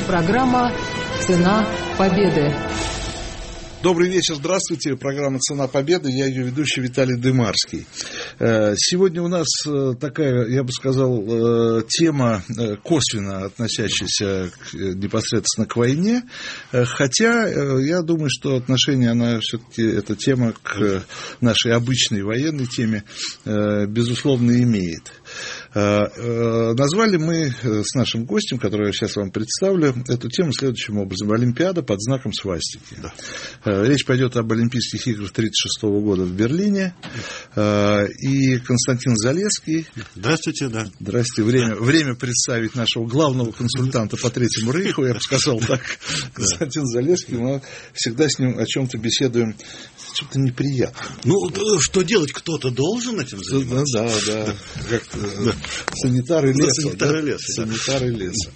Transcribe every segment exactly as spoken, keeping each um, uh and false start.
Программа «Цена победы». Добрый вечер, здравствуйте. Программа «Цена победы». Я ее ведущий Виталий Дымарский. Сегодня у нас такая, я бы сказал, тема, косвенно относящаяся непосредственно к войне. Хотя я думаю, что отношение она все-таки, эта тема, к нашей обычной военной теме, безусловно, имеет. Назвали мы с нашим гостем, которого я сейчас вам представлю, эту тему следующим образом: Олимпиада под знаком свастики. Да. Речь пойдет об Олимпийских играх тысяча девятьсот тридцать шестого года в Берлине. И Константин Залесский. Здравствуйте, да. Здравствуйте. Время, да. время представить нашего главного консультанта по Третьему Рейху, я бы сказал так. Константин Залесский. Мы всегда с ним о чем-то беседуем, что-то неприятное. Ну, что делать, кто-то должен этим заниматься. Да, да, да. Как, да. Санитары леса. Санитары да? леса. Санитары леса.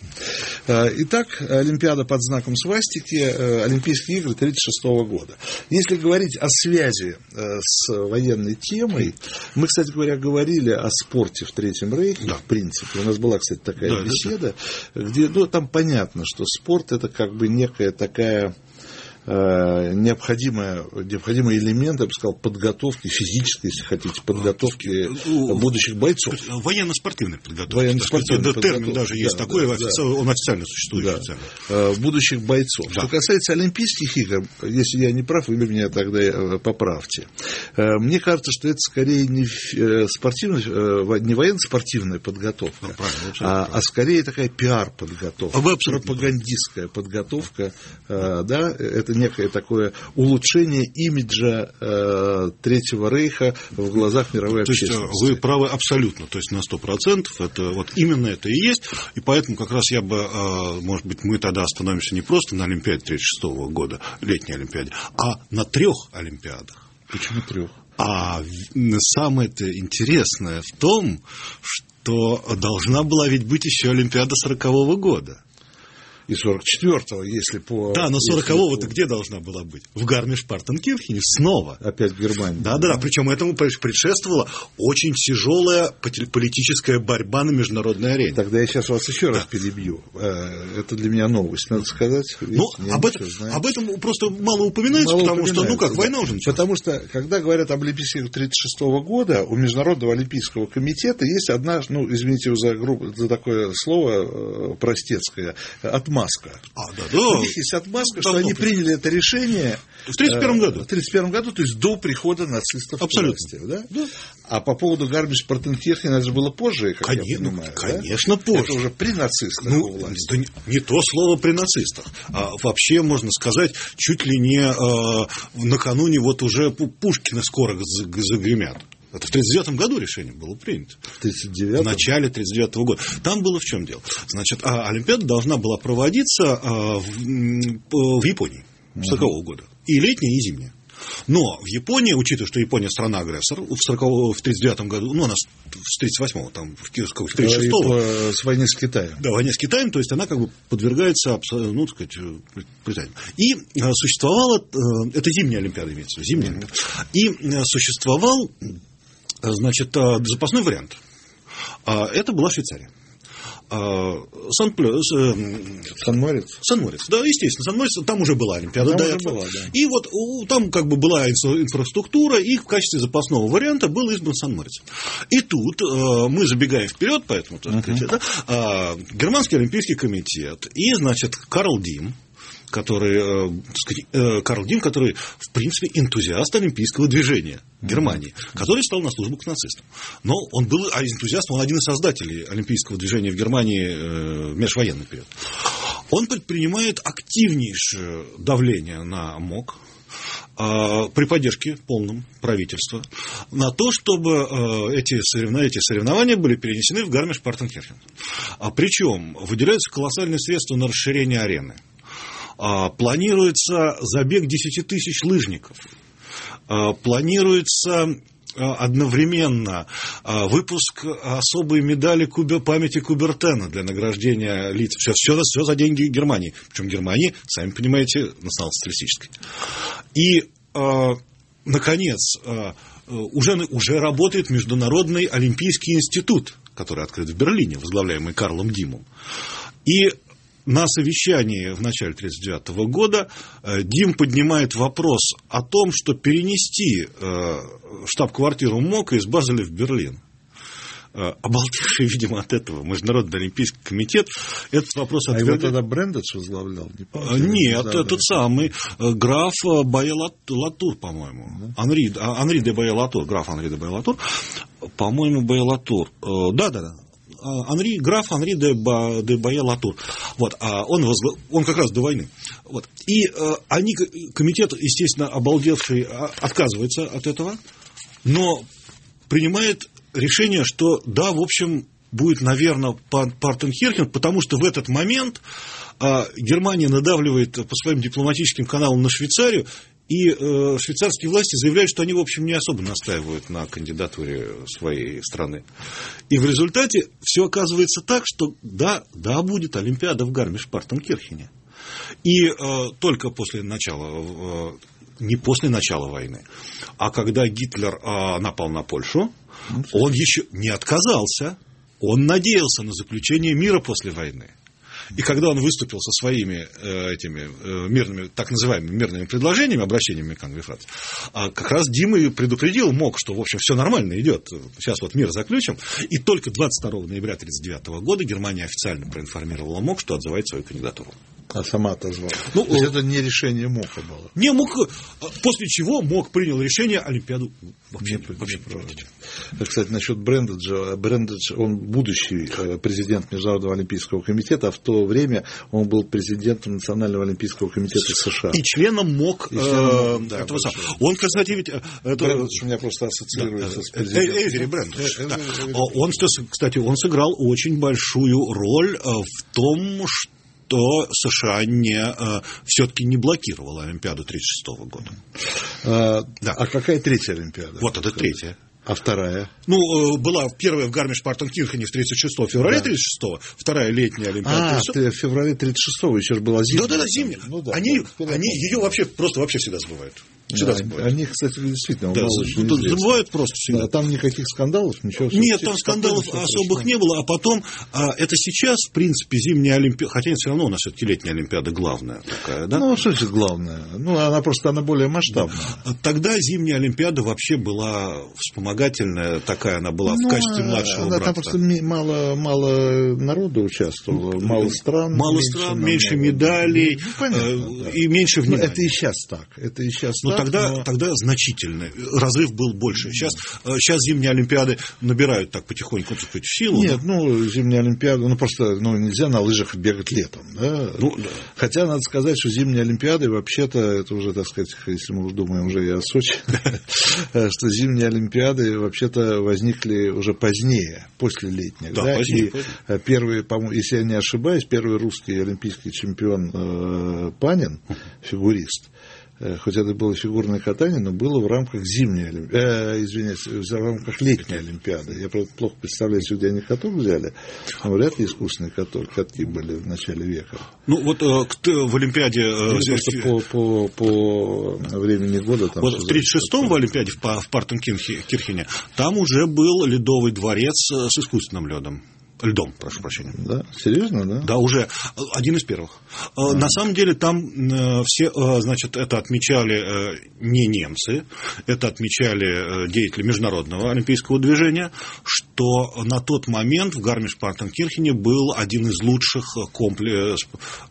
Итак, Олимпиада под знаком свастики, Олимпийские игры тысяча девятьсот тридцать шестого года. Если говорить о связи с военной темой, мы, кстати говоря, говорили о спорте в Третьем Рейхе, да. в принципе. У нас была, кстати, такая да, беседа, да. где, ну, там понятно, что спорт — это как бы некая такая... Необходимый, необходимый элемент, я бы сказал, подготовки, физической, если хотите, подготовки ну, будущих бойцов. Военно-спортивной подготовки. Военно-спортивной подготовки. Термин даже да, есть да, такой, да, он официально существует. Да. Официально. Будущих бойцов. Да. Что касается Олимпийских игр, если я не прав, вы меня тогда поправьте. Мне кажется, что это скорее не спортивная, не военно-спортивная подготовка, ну, а, а скорее такая пиар-подготовка, пропагандистская подготовка. Да, это некое такое улучшение имиджа э, Третьего Рейха в глазах мировой то общественности. То есть вы правы абсолютно, то есть на сто процентов, это вот именно это и есть, и поэтому как раз я бы, э, может быть, мы тогда остановимся не просто на Олимпиаде тысяча девятьсот тридцать шестого года, летней Олимпиаде, а на трех Олимпиадах. Почему трех? А самое-то интересное в том, что должна была ведь быть еще Олимпиада сорокового года. И сорок четвёртого, если по... Да, но сорокового-то по... где должна была быть? В Гармиш-Партенкирхене снова. Опять в Германии. Да, да, да. Причем этому предшествовала очень тяжелая политическая борьба на международной арене. Тогда я сейчас вас еще да. раз перебью. Это для меня новость, надо сказать. Ну, об этом, об этом просто мало упоминается, мало потому упоминается, что, ну как, да. война уже началась. Потому что, когда говорят об Олимпийских играх тысяча девятьсот тридцать шестого года, у Международного олимпийского комитета есть одна, ну, извините за, группу, за такое слово простецкое, отмазка. А, да, да. У них есть отмазка, что они приняли это решение в тридцать первом году. В тридцать первом году, то есть до прихода нацистов к власти. Да? Да. А по поводу Гармиш-Партенкирхена, это же было позже, как конечно, я понимаю. Конечно, да? позже. Это уже при нацистах ну, у власти. Да не, не то слово при нацистах. А вообще, можно сказать, чуть ли не а, накануне вот уже Пушкина скоро загремят. Это в тридцать девятом году решение было принято. В тридцать девятом? В начале тридцать девятого года. Там было в чем дело. Значит, Олимпиада должна была проводиться в, в Японии с сорокового года. И летняя, и зимняя. Но в Японии, учитывая, что Япония страна-агрессор, в, в тридцать девятом году, ну, она с тридцать восьмого, там, в тридцать шестого. С войны с Китаем. Да, войне с Китаем, то есть она как бы подвергается, ну, так сказать, притязанию. И существовала, это зимняя Олимпиада имеется, зимняя Олимпиада. И существовал, значит, запасной вариант. Это была Швейцария. Сан-Морец. Сан-Морец, да, естественно, Сан-Морец, там уже была Олимпиада там до уже этого. Была, да. И вот там как бы была инфраструктура, и в качестве запасного варианта был избран Сан-Морец. И тут мы забегаем вперед, поэтому, так сказать, uh-huh. да, Германский олимпийский комитет и, значит, Карл Дим, который, так сказать, Карл Дим, который, в принципе, энтузиаст олимпийского движения Германии, mm-hmm. который стал на службу к нацистам. Но он был а энтузиастом, он один из создателей олимпийского движения в Германии в межвоенный период. Он предпринимает активнейшее давление на МОК при поддержке полном правительства на то, чтобы эти соревнования, эти соревнования были перенесены в Гармиш-Партенкирхен. Причем выделяются колоссальные средства на расширение арены. Планируется забег десяти тысяч лыжников. Планируется одновременно выпуск особой медали памяти Кубертена для награждения лиц. Все, все, все за деньги Германии. Причем Германии, сами понимаете, национал-социалистической. И, наконец, уже, уже работает Международный олимпийский институт, который открыт в Берлине, возглавляемый Карлом Димом. И на совещании в начале тысяча девятьсот тридцать девятого года Дим поднимает вопрос о том, что перенести штаб-квартиру МОКа из Базеля в Берлин. Обалдевший, видимо, от этого Международный олимпийский комитет этот вопрос отвергает. А его тогда Брендедж возглавлял? Не помню, Нет, этот самый граф Бае-Латур, по-моему. Да? Анри, Анри де Бае-Латур, граф Анри де Бае-Латур, по-моему, Бае-Латур. Да-да-да. Анри, граф Анри де, Ба, де Бае-Латур. Вот, он, возгла... он как раз до войны. Вот. И они, комитет, естественно, обалдевший, отказывается от этого, но принимает решение, что да, в общем, будет, наверное, Партенкирхен, потому что в этот момент а, Германия надавливает по своим дипломатическим каналам на Швейцарию, и э, швейцарские власти заявляют, что они, в общем, не особо настаивают на кандидатуре своей страны. И в результате все оказывается так, что да, да, будет Олимпиада в Гармиш-Партенкирхене. И э, только после начала... Э, не после начала войны, а когда Гитлер а, напал на Польшу, он еще не отказался, он надеялся на заключение мира после войны. И когда он выступил со своими э, этими э, мирными, так называемыми мирными предложениями, обращениями к Англии и Франции, а как раз Дима и предупредил МОК, что, в общем, все нормально идет, сейчас вот мир заключим. И только двадцать второго ноября тысяча девятьсот тридцать девятого года Германия официально проинформировала МОК, что отзывает свою кандидатуру. А сама отозвала. Ну, то есть это не решение МОКа было. Не, МОК, после чего МОК принял решение Олимпиаду вообще, не, вообще не проводить. Кстати, насчет Брендеджа. Брендедж, он будущий президент Международного олимпийского комитета, а в то время он был президентом Национального олимпийского комитета США. И членом МОК. И членом, э, да, этого самого. Он, кстати, ведь... Это... Брендедж у меня просто ассоциируется да, с президентом. Эвери Брендедж. Да. Он, кстати, он сыграл очень большую роль в том, что то США не, э, все-таки не блокировала Олимпиаду тысяча девятьсот тридцать шестого года. А, да. А какая третья Олимпиада? Вот это третья. А вторая? Ну, была первая в Гармиш-Партенкирхене в тридцать шестого февраля, да. тридцать шестого, вторая летняя Олимпиада. А, в феврале тридцать шестого еще была зимняя. Да-да-да, зимняя. Ну, да, они да, они ее вообще, просто вообще всегда забывают. Всегда да, забывают. Они, кстати, действительно да, забывают просто всегда. Да, там никаких скандалов, ничего. Нет, там скандалов особых прошло. Не было, а потом, а, это сейчас, в принципе, зимняя Олимпиада, хотя все равно у нас все-таки летняя Олимпиада главная такая, да? Ну, что значит главная? Ну, она просто, она более масштабная. Да. Тогда зимняя Олимпиада вообще была вспомогательная, такая она была ну, в качестве младшего она, брата. Там просто мало, мало народу участвовало, мало стран. Мало меньше стран, меньше медалей, ну, понятно, э, да. И меньше внимания. Но это и сейчас так, это и сейчас но так. Тогда, но... тогда значительный разрыв был больше. Сейчас, сейчас зимние Олимпиады набирают так потихоньку, так сказать, силу. Нет, но... ну, зимняя Олимпиада, ну, просто ну, нельзя на лыжах бегать летом. Да? Ну, да. Хотя, надо сказать, что зимние Олимпиады, вообще-то, это уже, так сказать, если мы думаем уже и о Сочи, что зимние Олимпиады, вообще-то, возникли уже позднее, после летних. Да, да? позднее. И первый, по-моему, если я не ошибаюсь, первый русский олимпийский чемпион э, Панин, фигурист, э, хоть это было фигурное катание, но было в рамках зимней Олимпиады, э, извиняюсь, в рамках летней Олимпиады. Я плохо представляю, если где они каток взяли, но вряд ли искусственные каток, катки были в начале века. Ну, вот э, в Олимпиаде... Э, просто по, по, по времени года... Там вот в тридцать шестом в Олимпиаде в, в Партенкирхене там уже был ледовый дворец с искусственным ледом. Льдом, прошу прощения. Да? Серьезно, да? Да, уже один из первых. А. На самом деле там все, значит, это отмечали не немцы, это отмечали деятели международного олимпийского движения, что на тот момент в Гармиш-Партенкирхене был один из лучших комплексов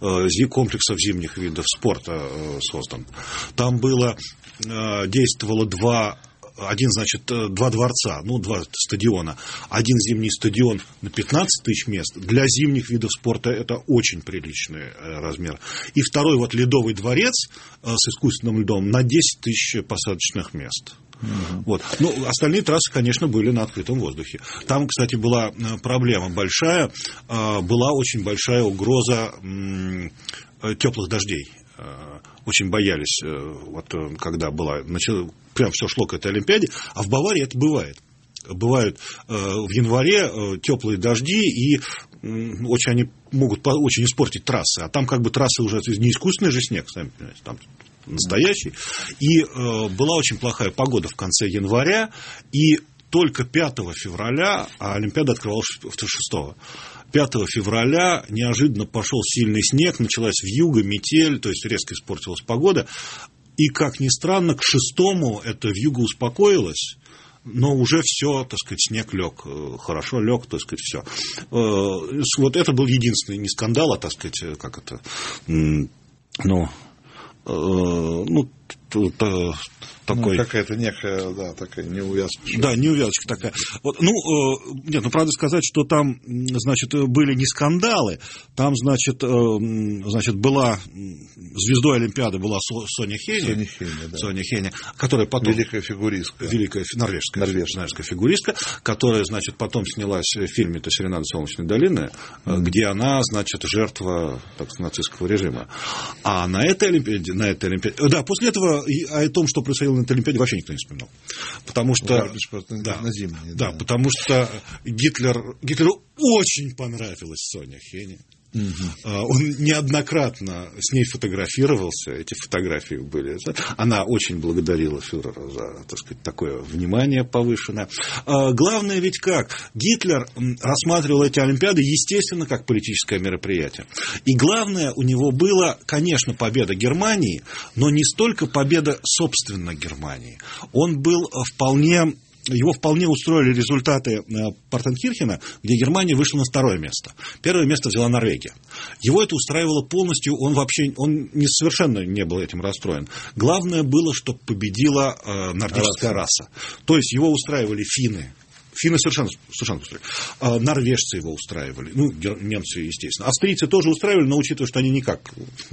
зимних видов спорта создан. Там было, действовало два... Один, значит, два дворца, ну, два стадиона. Один зимний стадион на пятнадцать тысяч мест. Для зимних видов спорта это очень приличный размер. И второй вот ледовый дворец с искусственным льдом на десять тысяч посадочных мест. Uh-huh. Вот. Ну, остальные трассы, конечно, были на открытом воздухе. Там, кстати, была проблема большая. Была очень большая угроза теплых дождей. Очень боялись, вот, когда была, начало, прям все шло к этой Олимпиаде, а в Баварии это бывает. Бывают э, в январе э, теплые дожди, и э, очень они могут по, очень испортить трассы. А там как бы трассы уже не искусственный же снег, сами понимаете, там настоящий. И э, была очень плохая погода в конце января, и только пятого февраля, а Олимпиада открывалась шестого. пятого февраля неожиданно пошел сильный снег, началась вьюга, метель, то есть резко испортилась погода. И, как ни странно, к шестому эта вьюга успокоилась. Но уже все, так сказать, снег лег, хорошо лег, так сказать, все. Вот это был единственный не скандал, а, так сказать, как это, ну, ну, такой... Ну, какая-то некая, да, такая неувязка. Да, неувязочка такая. Вот, ну, нет, ну, правда сказать, что там, значит, были не скандалы, там, значит, значит была звездой Олимпиады была Соня Хене, Соня Хене, да. Соня Хене, которая потом... Великая фигуристка. Великая норвежская, норвежская фигуристка, которая, значит, потом снялась в фильме «То серенада Солнечной долины», mm. где она, значит, жертва, так сказать, нацистского режима. А на этой Олимпиаде, на этой Олимпиаде... Да, после этого о том, что происходило на этой Олимпиаде, вообще никто не вспоминал. Потому что... Ну, да, на зимней, да, да, потому что Гитлер, Гитлеру очень понравилась Соня Хене. Угу. Он неоднократно с ней фотографировался, эти фотографии были. Она очень благодарила фюрера за, так сказать, такое внимание повышенное. Главное ведь как? Гитлер рассматривал эти Олимпиады, естественно, как политическое мероприятие. И главное у него было, конечно, победа Германии, но не столько победа, собственно, Германии. Он был вполне... Его вполне устроили результаты Партенкирхена, где Германия вышла на второе место. Первое место взяла Норвегия. Его это устраивало полностью, он вообще он не, совершенно не был этим расстроен. Главное было, чтобы победила э, нордическая раса. То есть его устраивали финны. Финны совершенно, совершенно устраивали. А норвежцы его устраивали. Ну, немцы, естественно. Австрийцы тоже устраивали, но учитывая, что они никак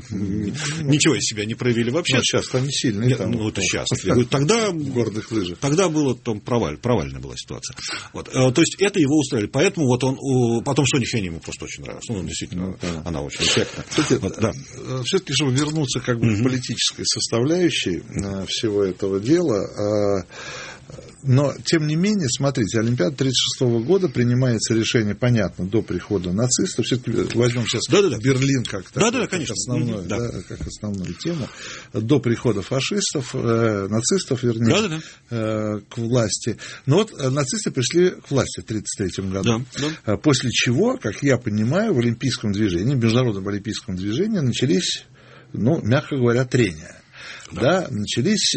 ничего из себя не проявили вообще. Ну, сейчас они сильные. Нет, там, ну, это сейчас. Тогда, в гордых лыжах. Тогда была там проваль, провальная была ситуация. Вот. То есть, это его устраивали. Поэтому вот он... Потом Соня Хене ему просто очень нравилась. Ну, действительно, ну, да. Она очень эффектная. Вот, да. Все-таки, чтобы вернуться как бы к политической составляющей всего этого дела... Но, тем не менее, смотрите, Олимпиада тысяча девятьсот тридцать шестого года принимается решение, понятно, до прихода нацистов. Все-таки возьмем сейчас да, да, да. Берлин как, да, да, как, конечно. Основной, да. Да, как основную тему. До прихода фашистов, э, нацистов, вернее, да, да, да. Э, к власти. Но вот нацисты пришли к власти в тысяча девятьсот тридцать третьем году. Да, да. После чего, как я понимаю, в олимпийском движении, в международном олимпийском движении начались, ну, мягко говоря, трения. Да, начались,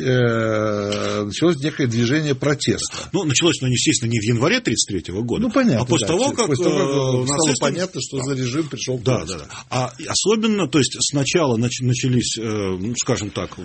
э, началось некое движение протеста. Ну, началось, ну, естественно, не в январе тысяча девятьсот тридцать третьего года, ну, понятно, а после да, того, как, после того, как стало нацисты... понятно, что да. за режим пришел да, да, да. А особенно, то есть, сначала начались, ну, скажем так,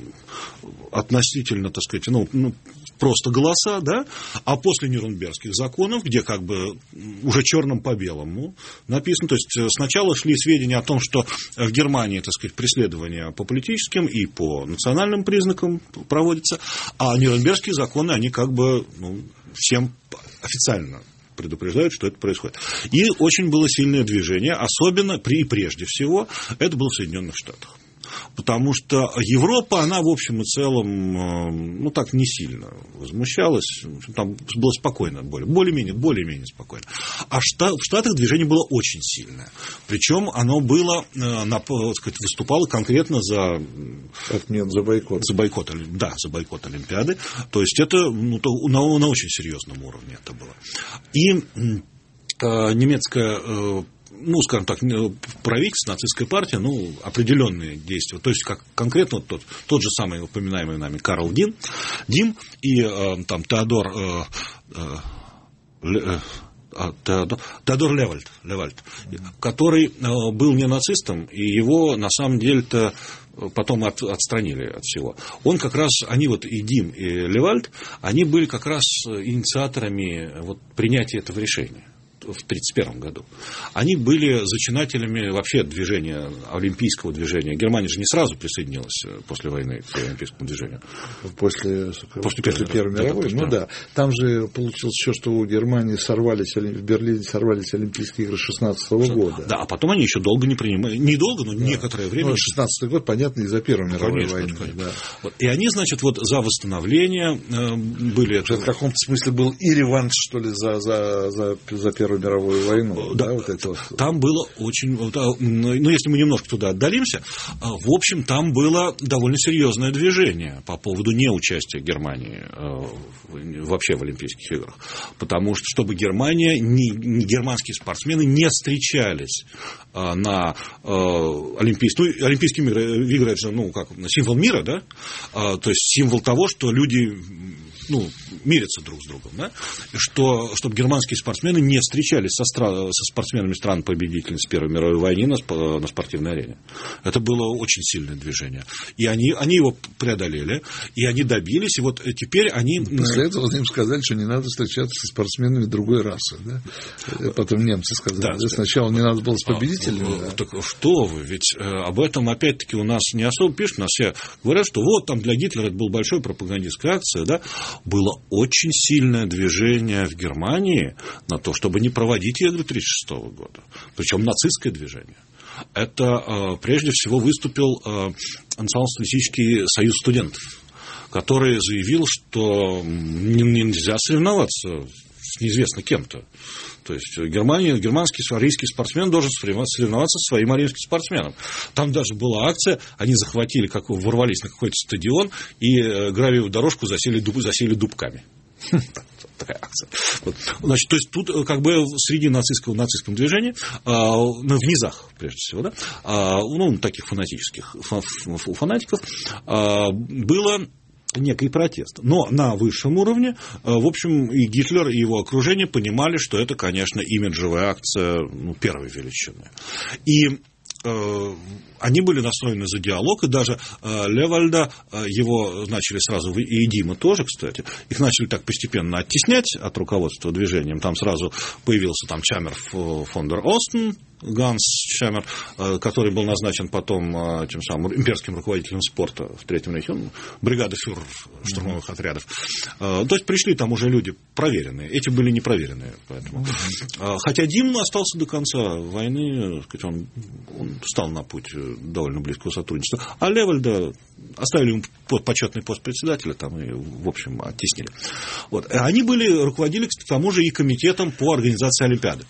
относительно, так сказать, ну, ну просто голоса, да, а после Нюрнбергских законов, где как бы уже черным по белому написано, то есть сначала шли сведения о том, что в Германии, так сказать, преследования по политическим и по национальным признакам проводятся, а Нюрнбергские законы, они как бы, ну, всем официально предупреждают, что это происходит. И очень было сильное движение, особенно при, прежде всего, это было в Соединенных Штатах. Потому что Европа, она в общем и целом, ну так, не сильно возмущалась. Там было спокойно, более, более-менее, более-менее спокойно. А в Штатах движение было очень сильное. Причем оно было, так сказать, выступало конкретно за... Отмен, за бойкот. За бойкот, да, за бойкот Олимпиады. То есть, это ну, то, на, на очень серьезном уровне это было. И э, немецкая... ну, скажем так, правительство, нацистская партия, ну, определенные действия. То есть, как конкретно вот тот, тот же самый упоминаемый нами Карл Дим, Дим и э, там Теодор, э, э, э, Теодор, Теодор Левальд, Левальд mm-hmm. который э, был не нацистом, и его на самом деле-то потом от, отстранили от всего. Он как раз, они вот и Дим, и Левальд, они были как раз инициаторами вот, принятия этого решения. В тысяча девятьсот тридцать первом году. Они были зачинателями вообще движения, олимпийского движения. Германия же не сразу присоединилась после войны к олимпийскому движению. После, после, после Первой мировой. Да, ну да. Там же получилось еще, что у Германии сорвались, в Берлине сорвались Олимпийские игры шестнадцатого года. Да, а потом они еще долго не принимали. Недолго, но да. некоторое время. Ну, шестнадцатый год, понятно, из-за Первой мировой конечно, войны. Конечно. Да. Вот. И они, значит, вот за восстановление э, были... Это в каком-то смысле был и реванш, что ли, за, за, за, за Первую Первую мировую войну. Да, да, вот это вот. Там было очень... Ну, если мы немножко туда отдалимся, в общем, там было довольно серьезное движение по поводу неучастия Германии вообще в Олимпийских играх. Потому что, чтобы Германия, не, не германские спортсмены не встречались на Олимпийские... Ну, Олимпийские игры, это же, ну, как, символ мира, да? То есть, символ того, что люди... ну, мирятся друг с другом, да? Что, чтобы германские спортсмены не встречались со, стра... со спортсменами стран-победительниц Первой мировой войны на, на спортивной арене. Это было очень сильное движение. И они, они его преодолели, и они добились, и вот теперь они... После этого им сказали, что не надо встречаться со спортсменами другой расы, да? Потом немцы сказали, да, да? Сначала не надо было с победителями. А, да? Так что вы, ведь э, об этом опять-таки у нас не особо пишут, у нас все говорят, что вот там для Гитлера это была большая пропагандистская акция, да? Было очень сильное движение в Германии на то, чтобы не проводить игры тысяча девятьсот тридцать шестого года. Причем нацистское движение. Это прежде всего выступил Национал-социалистический союз студентов, который заявил, что нельзя соревноваться с неизвестно кем-то. То есть Германия, германский арийский спортсмен должен соревноваться со своим арийским спортсменом. Там даже была акция, они захватили, как, ворвались на какой-то стадион и гравиевую дорожку засели, дуб, засели дубками. Такая акция. Вот. Значит, то есть тут как бы среди нацистского, нацистского движения, в низах, прежде всего, да, ну, таких фанатических фанатиков, было некий протест. Но на высшем уровне, в общем, и Гитлер, и его окружение понимали, что это, конечно, имиджевая акция, ну, первой величины. И э, они были настроены за диалог, и даже э, Левальда, э, его начали сразу, и Дима тоже, кстати, их начали так постепенно оттеснять от руководства движением. Там сразу появился там Чамер фон дер Остен, Ганс Чамер, который был назначен потом тем самым имперским руководителем спорта в Третьем Рейхе, бригады фюрер штурмовых mm-hmm. отрядов. То есть пришли там уже люди проверенные, эти были непроверенные. Поэтому. Mm-hmm. Хотя Дим остался до конца войны, он, он встал на путь довольно близкого сотрудничества, а Левальда оставили ему почетный пост председателя там, и, в общем, оттеснили. Вот. Они были, руководили, к тому же, и комитетом по организации Олимпиады.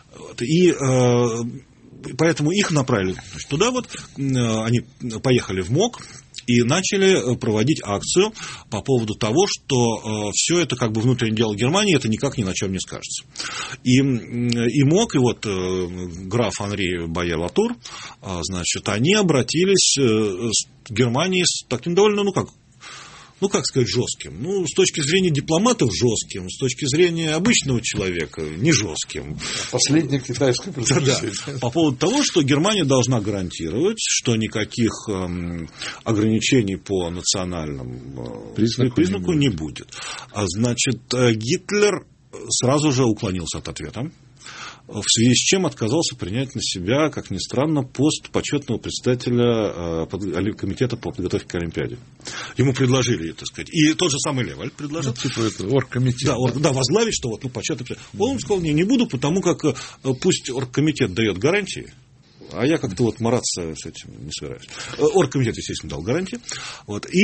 И э, поэтому их направили туда, вот, э, они поехали в МОК и начали проводить акцию по поводу того, что э, все это как бы внутреннее дело Германии, это никак ни на чем не скажется. И, и МОК, и вот э, граф Анри Байе-Латур, э, значит, они обратились э, к Германии с таким довольно, ну как, ну, как сказать, жестким. Ну, с точки зрения дипломатов жестким, с точки зрения обычного человека не жестким. Последняя китайская продукция. Да, по поводу того, что Германия должна гарантировать, что никаких эм, ограничений по национальному признаку, признаку не, будет. не будет. А значит, Гитлер сразу же уклонился от ответа. В связи с чем отказался принять на себя, как ни странно, пост почетного председателя комитета по подготовке к Олимпиаде. Ему предложили, так сказать, и тот же самый Левальд предложил. Ну, типа это оргкомитет. Да, орг, да, возглавить, что вот, ну, почетный председатель. Он сказал, не, не буду, потому как пусть оргкомитет дает гарантии, а я как-то вот мараться с этим не собираюсь. Оргкомитет, естественно, дал гарантии. Вот. И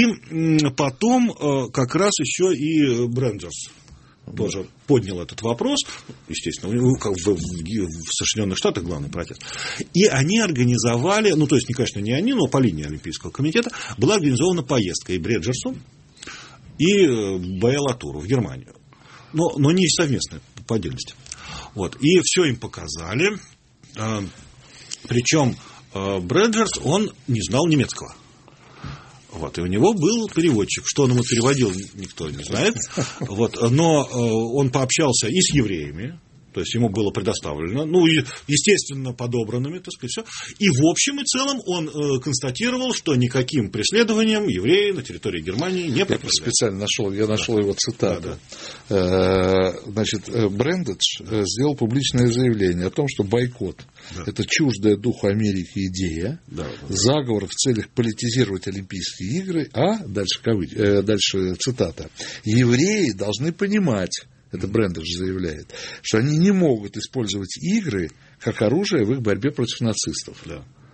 потом как раз еще и Бренджерс тоже поднял этот вопрос, естественно, у него как бы в Соединенных Штатах главный протест. И они организовали, ну, то есть, конечно, не они, но по линии Олимпийского комитета была организована поездка и Бреджерсу, и Байе-Латуру в Германию. Но, но не совместно, по отдельности. Вот. И все им показали. Причем Бреджерс, он не знал немецкого. Вот, и у него был переводчик. Что он ему переводил, никто не знает. Вот, но он пообщался и с евреями, то есть ему было предоставлено, ну, естественно, подобранными, так сказать, все. И в общем и целом он э, констатировал, что никаким преследованием евреи на территории Германии не подвергаются. Я специально нашел, я нашел да. его цитату. Да, да. Значит, Брендидж сделал публичное заявление о том, что бойкот да. это чуждая духу Америки идея, да, да, заговор в целях политизировать Олимпийские игры, а, дальше, кавычки, э, дальше цитата, евреи должны понимать, это Брендидж заявляет, что они не могут использовать игры как оружие в их борьбе против нацистов. Да.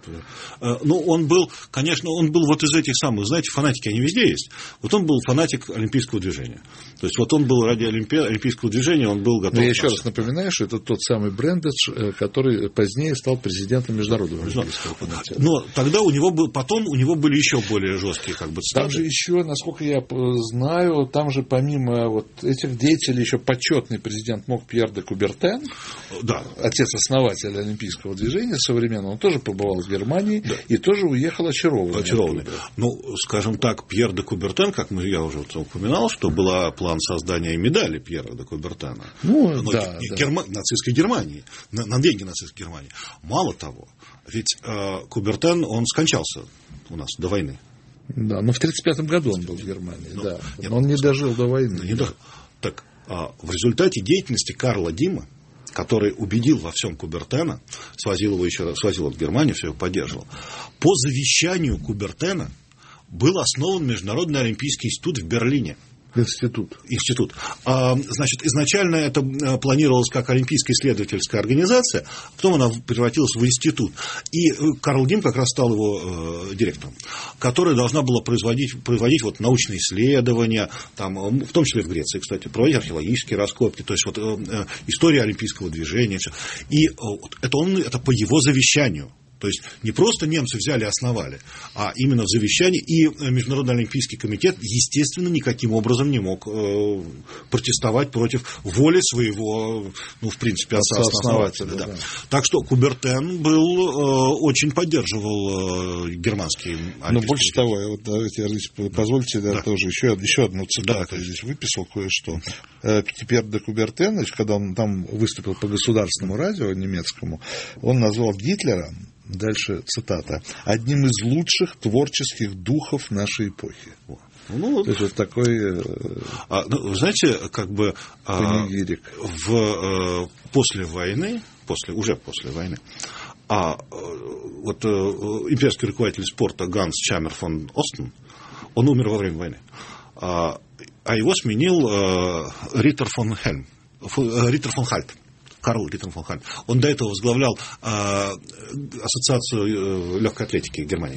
Ну, он был, конечно, он был вот из этих самых, знаете, фанатики, они везде есть. Вот он был фанатик олимпийского движения. То есть, вот он был ради олимпи... олимпийского движения, он был готов... Но я еще раз напоминаю, что это тот самый Брендидж, который позднее стал президентом Международного олимпийского комитета. Но тогда у него был, потом у него были еще более жесткие как бы цитаты. Там же еще, насколько я знаю, там же помимо вот этих деятелей еще почетный президент МОК Пьер де Кубертен, да. отец-основатель олимпийского движения современного, он тоже побывал в Германии, да. И тоже уехал очарованный. Очарованный. Ну, скажем так, Пьер де Кубертен, как мы, я уже упоминал, что был план создания медали Пьера де Кубертена. Ну, Но да, Герма... да. нацистской Германии, на, на деньги нацистской Германии. Мало того, ведь э, Кубертен, он скончался у нас до войны. Да, но в тридцать пятом году он был в Германии, ну, да. Нет, он не дожил до войны. Не дожил. Так, а, в результате деятельности Карла Дима, который убедил во всем Кубертена, свозил его еще раз, свозил в Германию, все его поддерживал, по завещанию Кубертена был основан Международный олимпийский институт в Берлине. Институт. Институт. А, значит, изначально это планировалось как олимпийская исследовательская организация, потом она превратилась в институт. И Карл Дим как раз стал его э, директором, которая должна была производить, производить вот научные исследования, там, в том числе в Греции, кстати, проводить археологические раскопки, то есть вот, э, история олимпийского движения. Все. И э, это, он, это по его завещанию. То есть, не просто немцы взяли и основали, а именно в завещании. И Международный олимпийский комитет, естественно, никаким образом не мог э, протестовать против воли своего, ну, в принципе, отца-основателя. Да. Да. Так что Кубертен был, э, очень поддерживал э, германский олимпийский. Но больше того, я вот, давайте, позвольте, да, да. тоже еще, еще одну цитату да, я здесь выписал кое-что. Пьер де Кубертен, когда он там выступил по государственному радио немецкому, он назвал Гитлера, дальше цитата, одним из лучших творческих духов нашей эпохи. Ну, то есть вот такой... А, ну, вы знаете, как бы а, в, а, после войны, после, уже после войны, а вот а, имперский руководитель спорта Ганс Чамер фон Остен, он умер во время войны, а, а его сменил а, Риттер фон Хельм, Риттер фон Хальт. Карл Риттер фон Хальт. Он до этого возглавлял а, ассоциацию легкой атлетики Германии.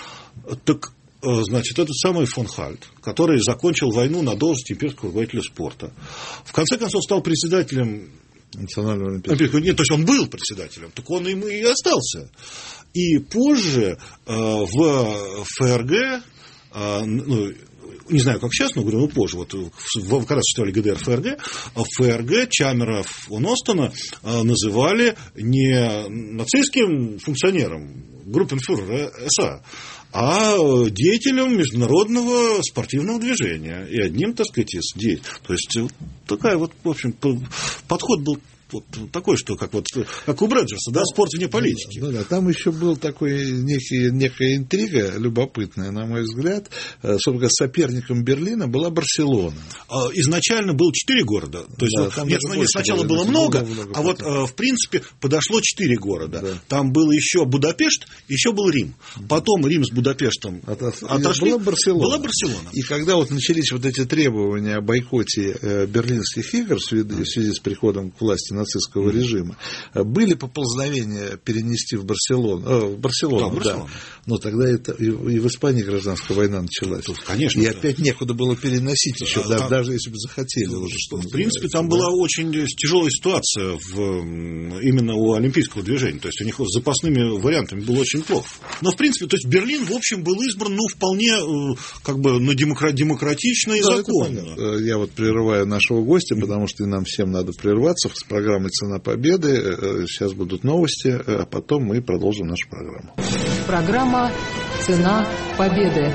Так, значит, этот самый фон Хальт, который закончил войну на должности имперского руководителя спорта, в конце концов стал председателем Национального олимпийского. Нет, то есть он был председателем, так он им и остался. И позже а, в ФРГ, а, ну, не знаю, как сейчас, но говорю, ну позже, вот, когда существовали ГДР, ФРГ, в ФРГ Чамера фон Остена называли не нацистским функционером группенфюрера СА, а деятелем международного спортивного движения. И одним, так сказать, из деятелей. То есть, такая вот, в общем, подход был вот такой, что как, вот, как у Брэджерса, да, спорт вне политики. Да, да, там еще был такой некий, некая интрига любопытная, на мой взгляд. Собственно, соперником Берлина была Барселона. Изначально было четыре города. То есть, да, вот, нет, нет, сначала было много, много, много а потом. Вот, в принципе, подошло четыре города. Да. Там был еще Будапешт, еще был Рим. Потом Рим с Будапештом От, отошли. Была Барселона. Была Барселона. И когда вот начались вот эти требования о бойкоте Берлинских игр в связи, в связи с приходом к власти нацистского режима, были поползновения перенести в Барселону, э, в Барселону, да, Барселона. Да. Но тогда это и, и в Испании гражданская война началась. Тут, конечно, и да. опять некуда было переносить еще, да, даже там, если бы захотели. Уже, что в принципе, там да? была очень тяжелая ситуация в, именно у олимпийского движения. То есть у них с запасными вариантами было очень плохо. Но в принципе, то есть Берлин, в общем, был избран, ну, вполне как бы, ну, демократ, демократично и да, законно. Я вот прерываю нашего гостя, потому что нам всем надо прерваться с программой «Цена победы». Сейчас будут новости, а потом мы продолжим нашу программу. Программа «Цена победы».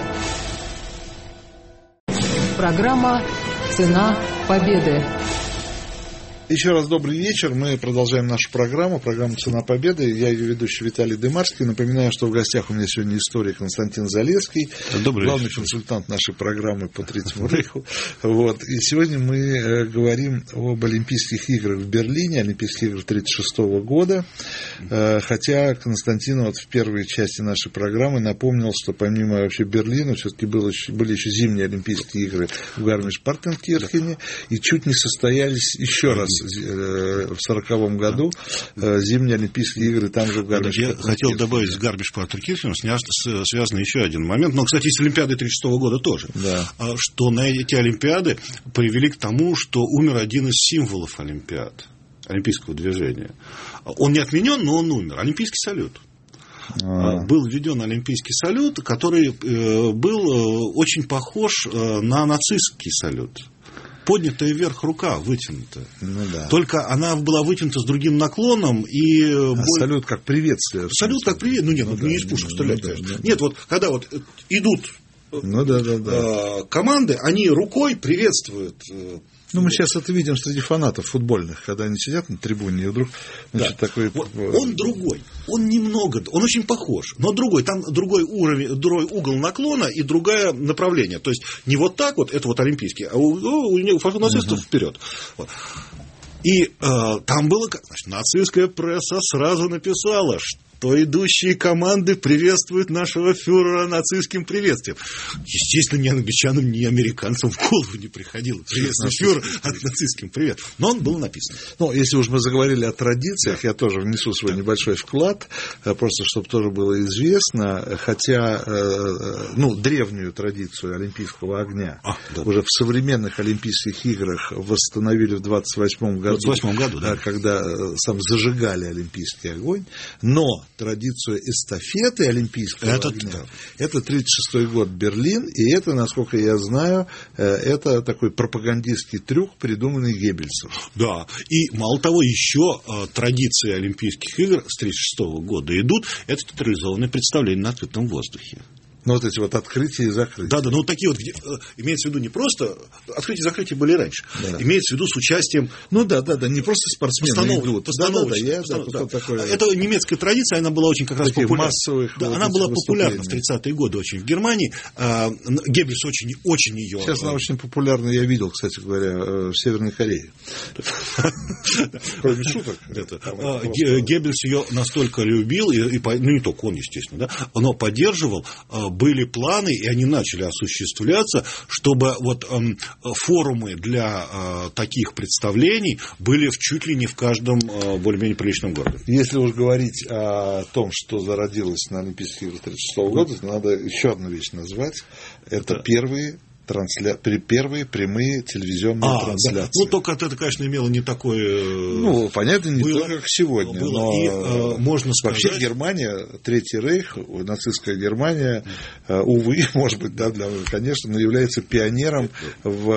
Программа «Цена победы». Еще раз добрый вечер. Мы продолжаем нашу программу, программу «Цена победы». Я ее ведущий Виталий Дымарский. Напоминаю, что в гостях у меня сегодня историк Константин Залесский, добрый главный вечер. Консультант нашей программы по Третьему Рейху. Вот. И сегодня мы говорим об Олимпийских играх в Берлине, Олимпийских играх тысяча девятьсот тридцать шестого года. Хотя Константин вот в первой части нашей программы напомнил, что помимо вообще Берлина, все-таки было, были еще зимние Олимпийские игры в Гармиш-Партенкирхене, и чуть не состоялись еще раз в сороковом году зимние Олимпийские игры там же в Гармиш. Я хотел добавить с Гармиш-Партеркирхеном связан еще один момент, но, кстати, с Олимпиадой тысяча девятьсот тридцать шестого года тоже, да. Что на эти Олимпиады привели к тому, что умер один из символов Олимпиад, олимпийского движения. Он не отменен, но он умер. Олимпийский салют. А. Был введен олимпийский салют, который был очень похож на нацистский салют. Поднятая вверх рука, вытянутая. Ну, да. Только она была вытянута с другим наклоном. И а боль... салют как приветствие. Салют как приветствие. Ну, нет, ну, да, не из пушек стрелять, ну, конечно. Да, да. Нет, вот когда вот идут ну, да, да, да. команды, они рукой приветствуют. Ну, мы сейчас это видим среди фанатов футбольных, когда они сидят на трибуне, и вдруг, значит, да. такой... Вот, он другой, он немного, он очень похож, но другой, там другой уровень, другой угол наклона и другое направление. То есть, не вот так вот, это вот олимпийский, а у, у него нацистов uh-huh. вперед. Вот. И э, там было, значит, нацистская пресса сразу написала, что то идущие команды приветствуют нашего фюрера нацистским приветствием. Естественно, ни англичанам, ни американцам в голову не приходило приветствовать фюрера от нацистским приветом. Но он был написан. Ну, если уж мы заговорили о традициях, да. я тоже внесу свой да. небольшой вклад, просто чтобы тоже было известно, хотя, ну, древнюю традицию олимпийского огня а, да. уже в современных Олимпийских играх восстановили в двадцать восьмом году, двадцать восьмом году да. когда сам зажигали олимпийский огонь, но традицию эстафеты олимпийского это, огня. Да. Это тридцать шестой год, Берлин, и это, насколько я знаю, это такой пропагандистский трюк, придуманный Геббельсом. Да, и мало того, еще традиции Олимпийских игр с тридцать шестого года идут, это театрализованное представление на открытом воздухе. Ну, вот эти вот открытия и закрытия. Да, да, ну, такие вот, где, имеется в виду не просто... Открытия и закрытия были раньше. Да. Имеется в виду с участием... Ну, да, да, да, не просто спортсмены идут. Постановочные. Да, да, да, да, да. Такое... Это немецкая традиция, она была очень как раз Таких популярна. массовых да, она была популярна в тридцатые годы очень в Германии. Геббельс очень, очень ее... Сейчас она очень популярна, я видел, кстати говоря, в Северной Корее. Кроме шуток. Геббельс ее настолько любил, ну, не только он, естественно, но поддерживал. Были планы, и они начали осуществляться, чтобы вот э, форумы для э, таких представлений были в, чуть ли не в каждом э, более-менее приличном городе. Если уж говорить о том, что зародилось на Олимпийских играх тридцать шестого года, то надо еще одну вещь назвать. Это да. первые Трансля... Первые прямые телевизионные а, трансляции. Да. Ну, только это, конечно, имело не такое... Ну, понятно, не было, только как сегодня. Было. Но и, э, можно сказать... Вообще Германия, Третий Рейх, нацистская Германия, э, увы, может быть, да, для, конечно, но является пионером в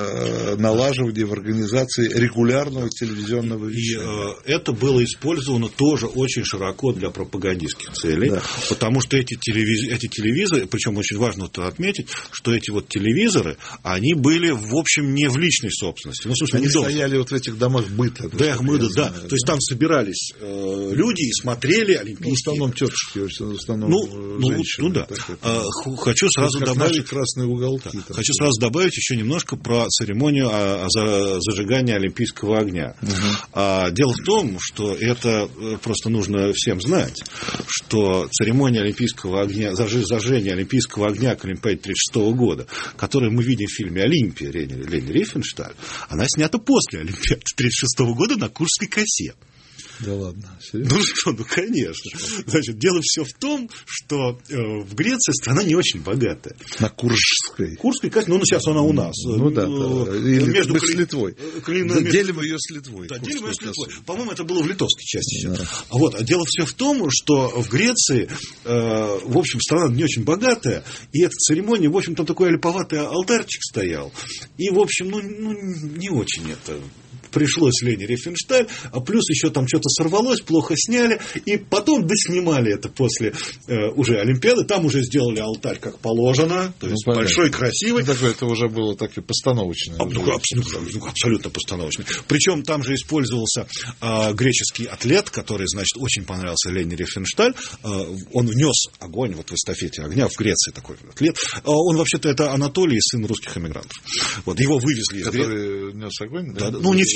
э, налаживании, в организации регулярного телевизионного вещания. И э, это было использовано тоже очень широко для пропагандистских целей, да. потому что эти, телевиз... эти телевизоры, причем очень важно это отметить, что эти вот телевизоры они были, в общем, не в личной собственности. Ну, в смысле, они не стояли вот в этих домах быта. Да, быта, да. Знаю, То есть, да. там собирались э, люди и смотрели олимпийские... Ну, в основном тетушки, в основном ну, женщины. Ну, да. А, хочу сразу добавить... красные уголки. Да, хочу сразу добавить еще немножко про церемонию о, о зажигании олимпийского огня. Угу. А, дело в том, что это просто нужно всем знать, что церемония олимпийского огня, зажжение олимпийского огня к Олимпиаде тридцать шестого года, которую мы видим в фильме «Олимпия» Лени Рифеншталь, она снята после Олимпиады тридцать шестого года на Куршской косе. Да ладно, серьезно? Ну что, ну конечно. Значит, дело все в том, что э, в Греции страна не очень богатая. На Куршской. Куршской, ну, ну сейчас она у нас. Ну да, да. Или между мы с Литвой. Кли... Да, между... Делим ее с Литвой. Да, делим ее с Литвой. По-моему, это было в литовской части. Да. А вот, а дело все в том, что в Греции, э, в общем, страна не очень богатая, и эта церемония, в общем, там такой олиповатый алтарчик стоял. И, в общем, ну, ну не очень это... Пришлось Лене Рифеншталь, а плюс еще там что-то сорвалось, плохо сняли, и потом доснимали это после э, уже Олимпиады, там уже сделали алтарь как положено, то есть ну, большой, красивый. Ну, это уже было так и постановочное. А, ну, абсолютно, абсолютно постановочное. Причем там же использовался э, греческий атлет, который, значит, очень понравился Лене Рифеншталь, э, он внес огонь вот в эстафете огня в Греции, такой атлет. Э, он вообще-то это Анатолий, сын русских эмигрантов. Вот, его вывезли из Греции. Который нес огонь? Да, да, ну, не все.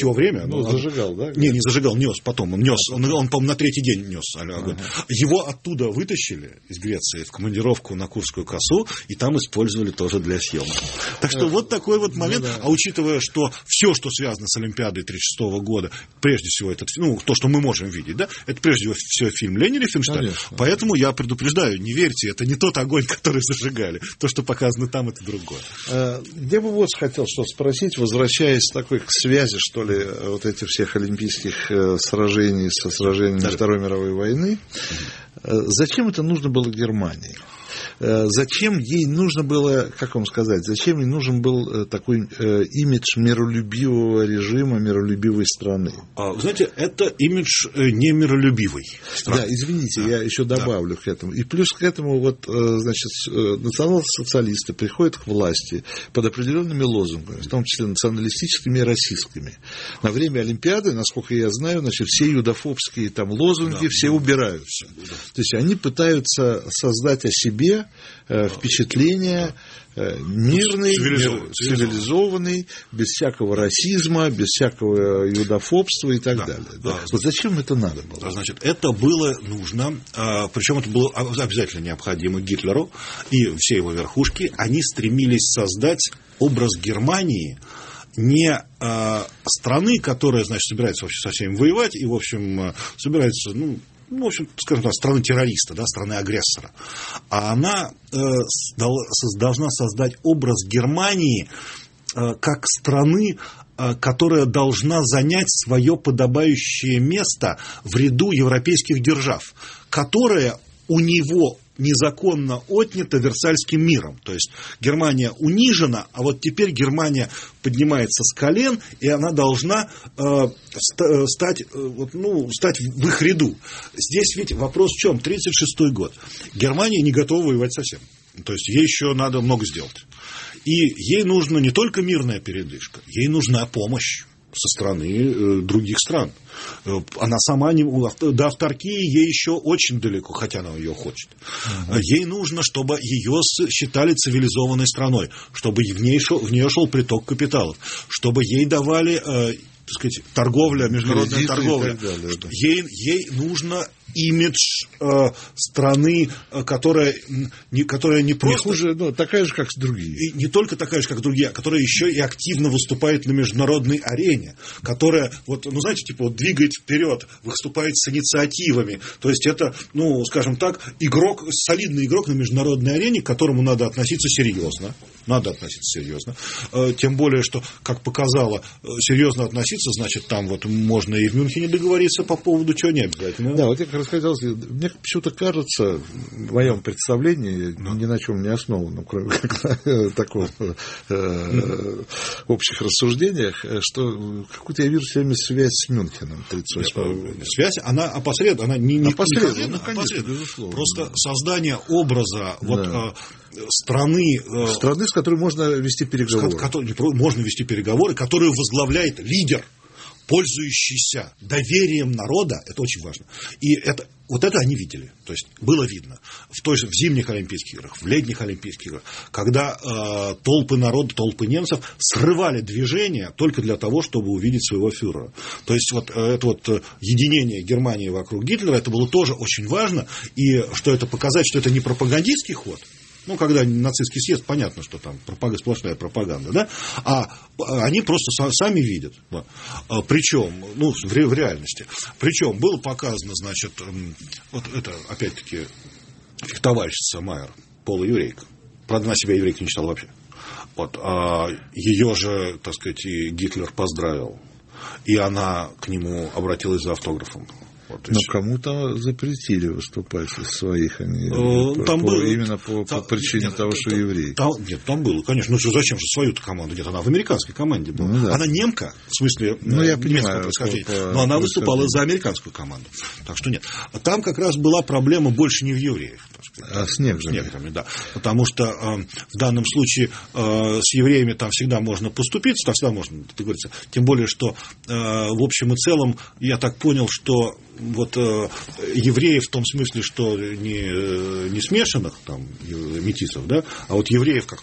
его время. Ну, ну, зажигал, да? Не, не зажигал, нес потом. Он нес, он, он по-моему, на третий день нес огонь. Ага. Его оттуда вытащили из Греции в командировку на Курскую косу, и там использовали тоже для съемок. Так что вот такой вот момент. Ну, да. А учитывая, что все, что связано с Олимпиадой тысяча девятьсот тридцать шестого года, прежде всего, этот, ну, то, что мы можем видеть, да, это прежде всего фильм Лени Рифенштейна. Поэтому я предупреждаю, не верьте, это не тот огонь, который зажигали. То, что показано там, это другое. Я бы вот хотел что спросить, возвращаясь такой к связи, что ли, вот этих всех олимпийских сражений со сражениями да. Второй мировой войны. Зачем это нужно было Германии? Зачем ей нужно было, как вам сказать, зачем ей нужен был такой имидж миролюбивого режима, миролюбивой страны? Вы знаете, это имидж не миролюбивый. Да, извините, да. Я еще добавлю да. к этому. И плюс к этому, вот, значит, национал-социалисты приходят к власти под определенными лозунгами, в том числе националистическими и расистскими. На время Олимпиады, насколько я знаю, значит, все юдофобские там лозунги, да, все да. убираются. Да. То есть они пытаются создать о себе впечатление мирный, цивилизованный, цивилизованный, без всякого расизма, без всякого юдофобства и так да, далее. Да. Да. Вот зачем это надо было? Значит, это было нужно, причем это было обязательно необходимо Гитлеру и всей его верхушке. Они стремились создать образ Германии не страны, которая, значит, собирается вообще со всеми воевать и, в общем, собирается, ну, ну, в общем, скажем так, страны террориста, да, страны агрессора. А она э, должна создать образ Германии э, как страны, э, которая должна занять свое подобающее место в ряду европейских держав, которая у него незаконно отнята Версальским миром. То есть Германия унижена, а вот теперь Германия поднимается с колен, и она должна э, стать, э, вот, ну, стать в их ряду. Здесь ведь вопрос в чем? тридцать шестой год. Германия не готова воевать совсем. То есть ей еще надо много сделать. И ей нужна не только мирная передышка, ей нужна помощь со стороны э, других стран. Она сама не, до авторкии ей еще очень далеко, хотя она ее хочет. Uh-huh. Ей нужно, чтобы ее считали цивилизованной страной, чтобы в, ней шел, в нее шел приток капиталов, чтобы ей давали, э, так сказать, торговля, международная кредиты торговля. Далее, да. ей, ей нужно имидж э, страны, которая не, которая не просто... Не хуже, ну, такая же, как другие. И не только такая же, как другие, а которая еще и активно выступает на международной арене, которая, вот, ну, знаете, типа, вот, двигает вперед, выступает с инициативами. То есть это, ну, скажем так, игрок, солидный игрок на международной арене, к которому надо относиться серьезно. Надо относиться серьезно. Тем более, что, как показало, серьезно относиться, значит, там вот можно и в Мюнхене договориться по поводу чего не обязательно. Да, вот я как раз хотел сказать, мне почему-то кажется, в моем представлении, да. ни на чем не основанном, кроме как такого э, общих рассуждениях, что какую-то я вижу все время связь с Мюнхеном тридцать восьмого года. Связь, она опосредованно, она не, не опосредованно, ну, конечно, безусловно. Просто создание образа вот, да. страны, страны, с которой можно вести переговоры. С которой можно вести переговоры, которую возглавляет лидер, пользующийся доверием народа, это очень важно. И это, вот это они видели. То есть было видно в, той же, в зимних Олимпийских играх, в летних Олимпийских играх, когда э, толпы народа, толпы немцев срывали движение только для того, чтобы увидеть своего фюрера. То есть вот это вот единение Германии вокруг Гитлера, это было тоже очень важно. И что это показать, что это не пропагандистский ход. Ну, когда нацистский съезд, понятно, что там пропаганда, сплошная пропаганда, да? А они просто сами видят. Да. Причем, ну, в, ре, в реальности. Причем было показано, значит, вот это, опять-таки, фехтовальщица Майер, полуеврейка. Правда, она себя еврейкой не считала вообще. Вот. А ее же, так сказать, и Гитлер поздравил. И она к нему обратилась за автографом. Вот, но кому-то запретили выступать из своих, они, там по, было, именно по, там, по причине нет, того, что там, евреи. Там, нет, там было, конечно. Ну, зачем же свою-то команду? Нет, она в американской команде была. Ну, да. Она немка, в смысле, ну, я немецкого происхождения, по, но она выступала за американскую команду. Так что нет. Там как раз была проблема больше не в евреях. А с неграми. С неграми, да. Потому что э, в данном случае э, с евреями там всегда можно поступиться, там всегда можно договориться. Тем более, что э, в общем и целом я так понял, что вот э, евреев в том смысле, что не, не смешанных там метисов, да, а вот евреев, как так сказать,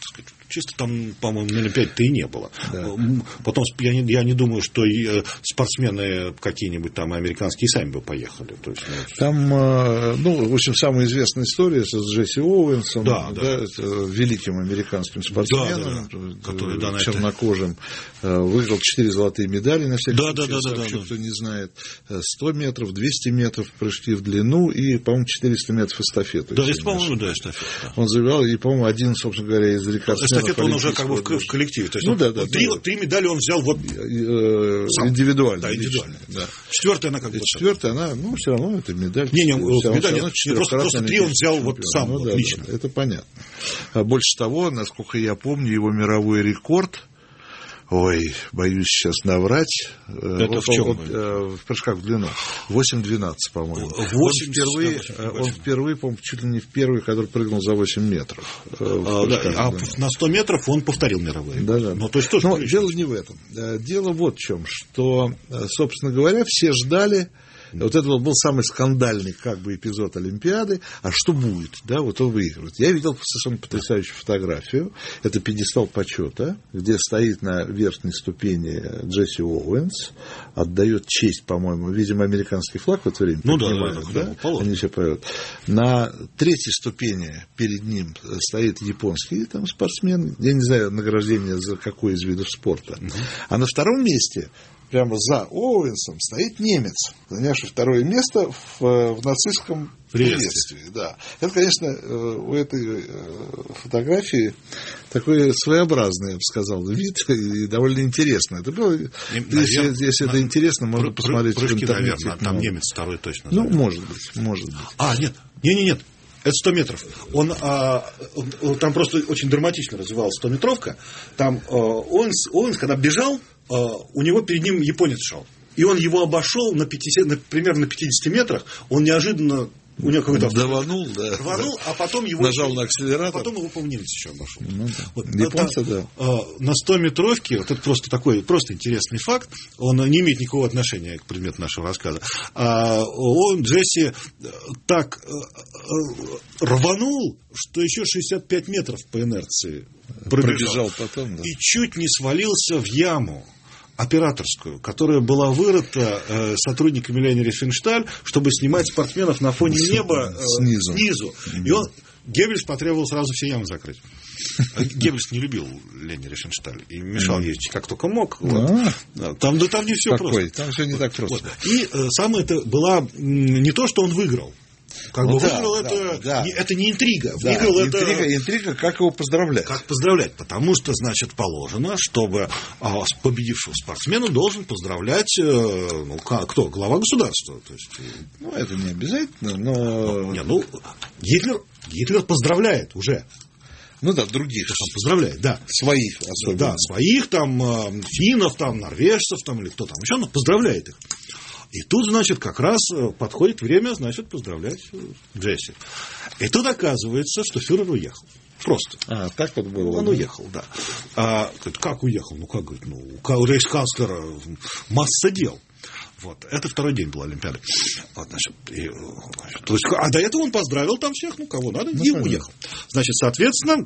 чисто там, по-моему, на Олимпиаде-то и не было. Да. Потом я не, я не думаю, что и спортсмены какие-нибудь там американские сами бы поехали. То есть, ну... Там, ну, в общем, самая известная история с Джесси Оуэнсом, да, да. Да, великим американским спортсменом, да, да, который, да, чернокожим, это... выиграл четыре золотые медали, на всякий да, случай, да, да, сообщу, да, кто не знает, сто метров, двести метров прыжки в длину и, по-моему, четыреста метров эстафеты. Да, это, по-моему, да, эстафета. Да. Он заявлял, и, по-моему, один, собственно говоря, из рекордсменов. Эстафету он уже как бы в, в коллективе. То есть ну, он, да, да, три, да. три медали он взял вот сам. Индивидуально. Да, индивидуально. Да. Четвертая она как бы... Четвертая она, ну, все равно это медаль. Не, не, все медаль равно, нет. Просто, просто три он взял вот сам, ну, вот, да, лично. Да, это понятно. Больше того, насколько я помню, его мировой рекорд, ой, боюсь сейчас наврать. Это вот, в чем? Вот, в прыжках в длину. восемь двенадцать, по-моему. восемь, он впервые, восемь. Он впервые, по-моему, чуть ли не в первый, который прыгнул за восемь метров. А, да, а на сто метров он повторил мировой рекорд. Да, да. Ну, то есть, тоже Но дело не в этом. Дело вот в чем, что, собственно говоря, все ждали. Вот это вот был самый скандальный как бы эпизод Олимпиады. А что будет? Да, вот он выигрывает. Я видел совершенно потрясающую фотографию. Это пьедестал почета, где стоит на верхней ступени Джесси Оуэнс, отдает честь, по-моему, видимо, американский флаг в это время. Ну да, да, да, да? Они все поют. На третьей ступени перед ним стоит японский там спортсмен. Я не знаю, награждение за какой из видов спорта. Угу. А на втором месте, прямо за Оуэнсом, стоит немец, занявший второе место в, в нацистском приветствии. Да. Это, конечно, у этой фотографии такой своеобразный, я бы сказал, вид и довольно интересно. Это было, наверное, если, если это интересно, можно про, посмотреть прыжки, в интернете. Наверное, там ну, немец второй точно. Ну, наверное. может быть, может быть. А, нет, нет, нет, нет. Это сто метров. Он, а, там просто очень драматично развивалась стометровка. Там а, Оуэнс, Оуэнс, когда бежал, а, у него перед ним японец шел. И он его обошел на пятьдесят, на, примерно на пятидесяти метрах. Он неожиданно... У него какой-то... Даванул, да. Рванул, да. А потом его... Нажал на акселератор. А потом его, по-моему, немец еще обошел. Ну, да. Вот, японцы, это, да. А, на стометровке, вот это просто такой, просто интересный факт, он не имеет никакого отношения к предмету нашего рассказа. А, он, Джесси, так а, рванул, что еще шестьдесят пять метров по инерции пробежал. Пробежал потом, да. И чуть не свалился в яму операторскую, которая была вырыта э, сотрудниками Лени Рифеншталь, чтобы снимать спортсменов на фоне неба э, снизу. снизу. Mm-hmm. И он, Геббельс потребовал сразу все ямы закрыть. Геббельс не любил Лени Рифеншталь и мешал mm-hmm. ей как только мог. Вот. А, там, да, там не все такой, просто. Там все не так просто. Вот. И э, самое это была не то, что он выиграл. Как ну, бы да, выиграл да, это, да. Не, это не интрига. Да, выиграл интрига, это... интрига, как его поздравлять. Как поздравлять, потому что, значит, положено, чтобы а, победившего спортсмена должен поздравлять э, ну, кто? Глава государства. То есть, ну, это не обязательно, но... Ну, не, ну, Гитлер, Гитлер поздравляет уже. Ну да, других. Он поздравляет, да. Своих особенно. Да, своих, там, финнов, там, норвежцев, там, или кто там еще, он поздравляет их. И тут, значит, как раз подходит время, значит, поздравлять Джесси. И тут оказывается, что фюрер уехал. Просто. А, так вот было. Он да? уехал, да. А, как уехал? Ну, как, говорит, ну, у рейхсканцлера масса дел. Вот. Это второй день был Олимпиады. Вот, значит, и, значит, то есть, а до этого он поздравил там всех, ну, кого надо, ну, и уехал. Значит, соответственно,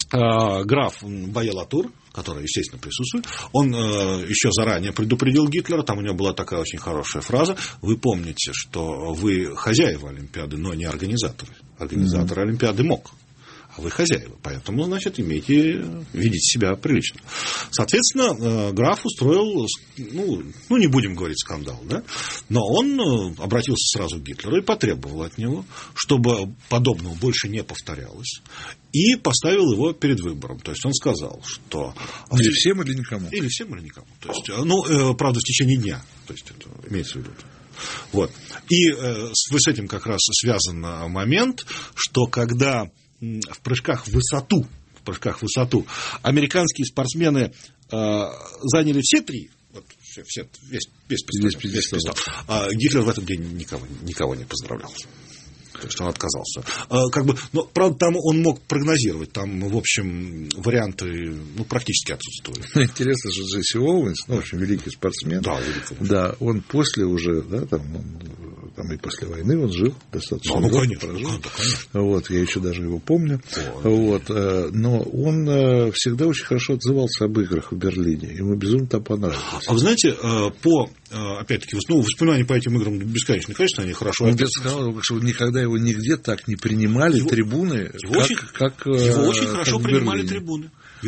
граф Байе-Латур, который, естественно, присутствует, он э, еще заранее предупредил Гитлера, там у него была такая очень хорошая фраза: вы помните, что вы хозяева Олимпиады, но не организаторы. Организатор mm-hmm. Олимпиады мог, а вы хозяева, поэтому, значит, имейте, ведите себя прилично. Соответственно, э, граф устроил, ну, ну, не будем говорить скандал, да, но он обратился сразу к Гитлеру и потребовал от него, чтобы подобного больше не повторялось, и поставил его перед выбором. То есть он сказал, что... Или всем, или никому. Или всем, или никому. То есть, ну, э, правда, в течение дня. То есть это имеется в виду. Вот. И э, с, с этим как раз связан момент, что когда в прыжках в высоту, в прыжках в высоту американские спортсмены э, заняли все три, вот, все, все, весь, весь пистолет, весь пистолет, а Гитлер в этот день никого, никого не поздравлял. То есть он отказался. А, как бы, но, правда, там он мог прогнозировать. Там, в общем, варианты ну, практически отсутствуют. Интересно, что Джесси Оуэнс, ну, в общем, великий спортсмен. Да, великий. Да, он после уже, да, там, он там и после войны он жил достаточно. Ну, долго, конечно, прожил. ну, конечно. Вот, я еще даже его помню. О, вот, но он всегда очень хорошо отзывался об играх в Берлине. Ему безумно там понравилось. А вы знаете, по, опять-таки, ну, воспоминания по этим играм бесконечно, конечно, они хорошо Он сказал, что никогда его нигде так не принимали его, трибуны, его как, очень, как его очень как хорошо принимали трибуны.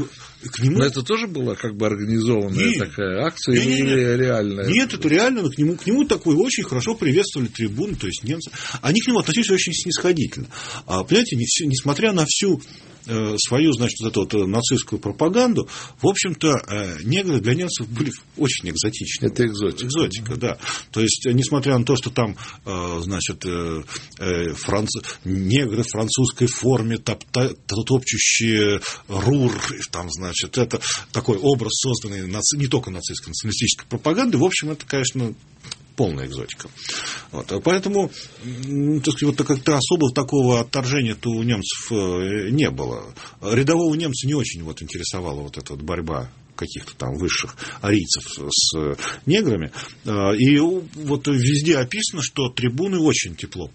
К нему... Но это тоже была как бы организованная нет, такая акция нет, или нет, реальная? Нет, это реально, но к нему, к нему такой очень хорошо приветствовали трибуны, то есть немцы. Они к нему относились очень снисходительно. А, понимаете, не, несмотря на всю э, свою, значит, вот эту вот нацистскую пропаганду, в общем-то, э, негры для немцев были очень экзотичны. Это экзотика. Экзотика, да. То есть, несмотря на то, что там, э, значит, э, э, франц... негры в французской форме, топта... топчущие рур, там, значит, это такой образ, созданный наци... не только нацистской, националистической пропагандой, в общем, это, конечно, полная экзотика. Вот. Поэтому, так сказать, вот как-то особо такого отторжения-то у немцев не было. Рядового немца не очень вот интересовала вот эта вот борьба каких-то там высших арийцев с неграми. И вот везде описано, что трибуны очень тепло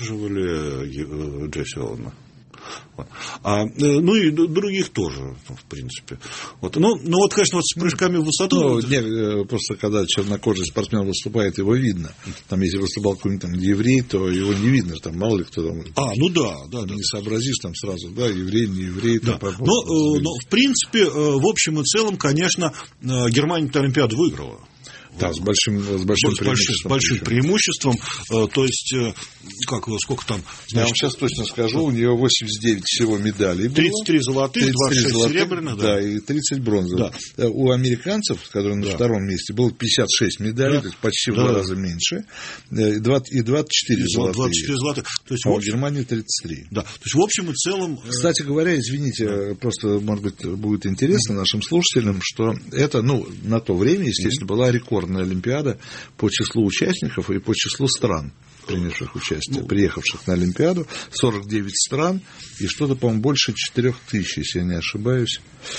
поддерживали Джесси Оуэна. Вот. А, ну и других тоже, в принципе. Вот. Ну, ну вот, конечно, вот с прыжками в высоту. Ну, вот... не, просто когда чернокожий спортсмен выступает, его видно. Там, если выступал какой-нибудь там еврей, то его не видно, там мало ли кто там. А, ну да, да, да. Не сообразишь там сразу, да, еврей, не еврей. Да. Там, но, э, но, в принципе, в общем и целом, конечно, Германия эту Олимпиаду выиграла. Да, с большим, с большим с преимуществом. С большим преимуществом. То есть, как, сколько там... Значит, я вам сейчас точно скажу, у нее восемьдесят девять всего медалей было. тридцать три золотых, двадцать шесть золотых, серебряных. Да, и тридцать бронзовых. Да. У американцев, которые на да. втором месте, было пятьдесят шесть медалей, да. то есть почти в да. два раза меньше, и двадцать четыре золотых. двадцать четыре золотых. То есть, а в у общем... Германии тридцать три. Да, то есть, в общем и целом... Кстати говоря, извините, да. просто, может быть, будет интересно нашим слушателям, что это, ну, на то время, естественно, была рекордная Олимпиада по числу участников и по числу стран, принявших участие, ну, приехавших на Олимпиаду. сорок девять стран и что-то, по-моему, больше четырех тысяч, если я не ошибаюсь,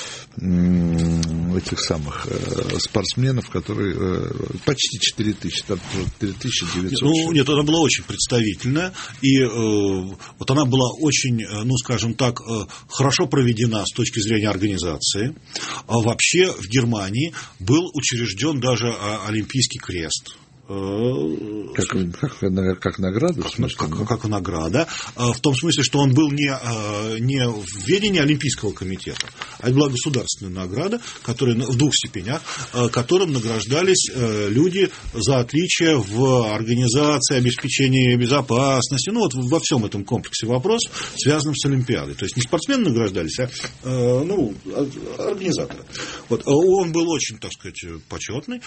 этих самых спортсменов, которые почти четыре тысячи, там три тысячи девятьсот. Ну, нет, она была очень представительная, и э, вот она была очень, ну, скажем так, э, хорошо проведена с точки зрения организации. А вообще в Германии был учрежден даже Олимпийский крест. Как, как, как награда? Как, как, как награда. В том смысле, что он был не, не в ведении Олимпийского комитета, а это была государственная награда, которая в двух степенях, которым награждались люди за отличие в организации, обеспечении безопасности, ну вот во всем этом комплексе вопросов, связанным с Олимпиадой. То есть не спортсмены награждались, а ну, организаторы. Вот. Он был очень, так сказать, почетный.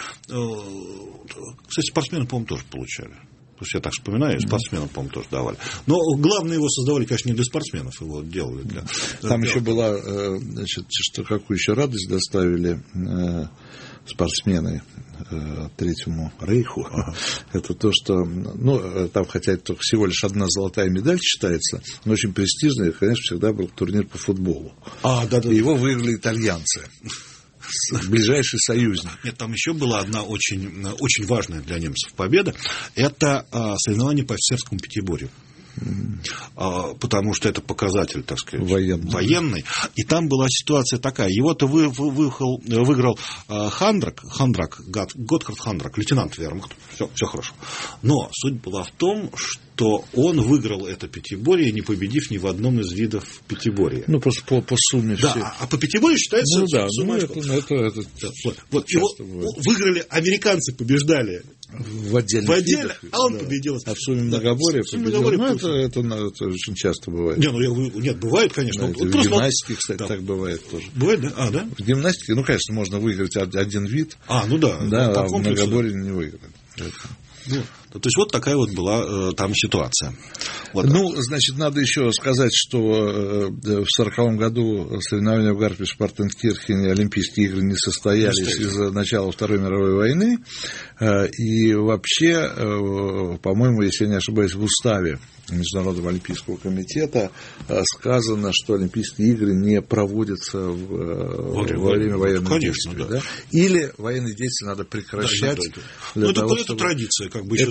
Кстати, спортсмены, по-моему, тоже получали. То есть я так вспоминаю, спортсменам, по-моему, тоже давали. Но главное, его создавали, конечно, не для спортсменов, его делали для... Там для... еще была, значит, что какую еще радость доставили спортсмены Третьему Рейху. Ага. Это то, что, ну, там, хотя это всего лишь одна золотая медаль считается, но очень престижный, конечно, всегда был турнир по футболу. А, да, да. И его выиграли итальянцы. Ближайший союзник. Нет, там еще была одна очень, очень важная для немцев победа. Это а, соревнование по офицерскому пятиборью. А, потому что это показатель, так сказать, военный. военный. И там была ситуация такая. Его-то вы, вы, выехал, выиграл а, Хандрак, Хандрак, Готхард Хандрак, лейтенант вермахта. Все, все хорошо. Но суть была в том, что он выиграл это пятиборье, не победив ни в одном из видов пятиборья. Ну, просто по, по сумме. Да, все. а по пятиборью считается... Ну, да, сумма ну, это, это, это, это вот, вот его выиграли, американцы побеждали в отдельных в отдельно, видах, а он да. победил. А в сумме многоборья да, победил. Ну, это, это, это, это очень часто бывает. Не, ну, я, нет, бывает, конечно. Да, вот, в просто гимнастике, кстати, да. так бывает тоже. Бывает, да? А, да? В гимнастике, ну, конечно, можно выиграть один вид. А, ну да. Да, а в многоборье не выиграть. Ну, то есть, вот такая вот была э, там ситуация. Вот. Ну, значит, надо еще сказать, что э, в сороковом году соревнования в Гарпиш-Партенкирхене, Олимпийские игры не состоялись не из-за начала Второй мировой войны. Э, и вообще, э, по-моему, если я не ошибаюсь, в уставе Международного олимпийского комитета э, сказано, что Олимпийские игры не проводятся в, э, во время, во время военных конечно, действий. Да. Да? Или военные действия надо прекращать. Да, да, да. Для ну, того, это, чтобы... это традиция, как бы еще это